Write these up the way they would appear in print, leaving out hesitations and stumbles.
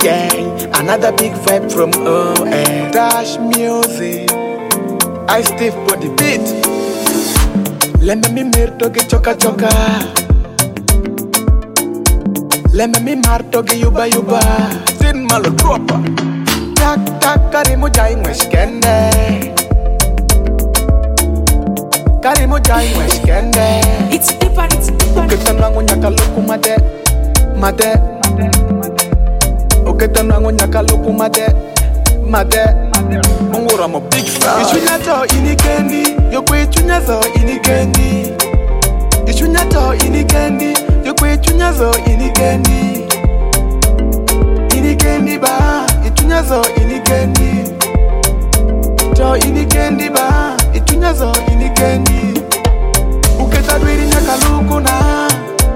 Yeah, another big vibe from OA Dash Music. I stiff for the beat. Let me mirto ge choka choka. Let me marto ge yuba yuba. Sin malo dropa. Tak tak karimu jai mweshkende. Karimu jai mweshkende. It's deeper, it's deeper. Uketanwangu nyaka luku made. Made. Uketanwangu nyaka luku made. Made. Mungura mo big star. Ichunya to inikendi. Yokwe ichunya zo inikendi. Ichunya to inikendi. Yokwe ichunya zo inikendi. Inikendi ba. Ichunya zo inikendi. To inikendi ba. Ichunya zo inikendi. Uketa dwiri nyaka luku na.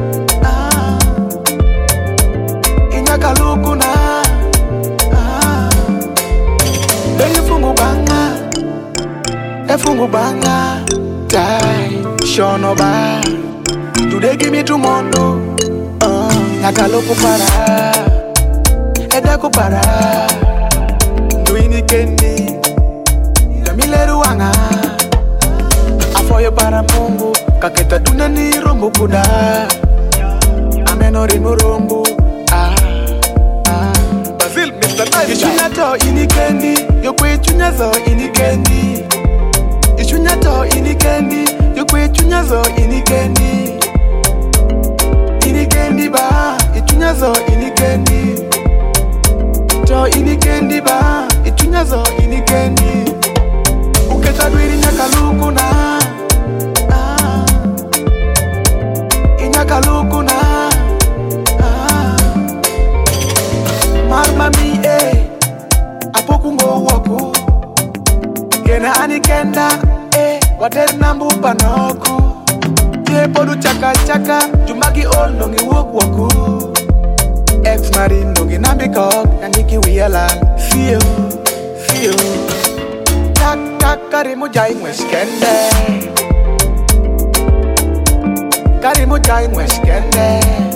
Inyaka luku na. Efungu banga, die, shono ba. Today give me tomorrow. Nakalo kupara, eda kupara. Duini kendi, yamileru wanga. Afoyo para mungu, kaketa dunani rombo kuda. Amenori murombo. Brazil, Mr. Nice. Ichunya to inikendi, yokwe ichunya zo inikendi. Ichunya to inikendi, yokwe ichunya zo inikendi. Inikendi ba, ichunya zo inikendi. To inikendi ba, ichunya zo inikendi. Uketa dwiri nyaka luku na. Inyaka luku na. Marmami apoku ngo waku. Kena anikenda water nambu panoku. Ye podu chaka chaka jumagi ol nongi wok waku. Ex marine nongi nambi kok nandiki wiyalan. Fio tak tak karimu jai mweshkende. Karimu jai mweshkende.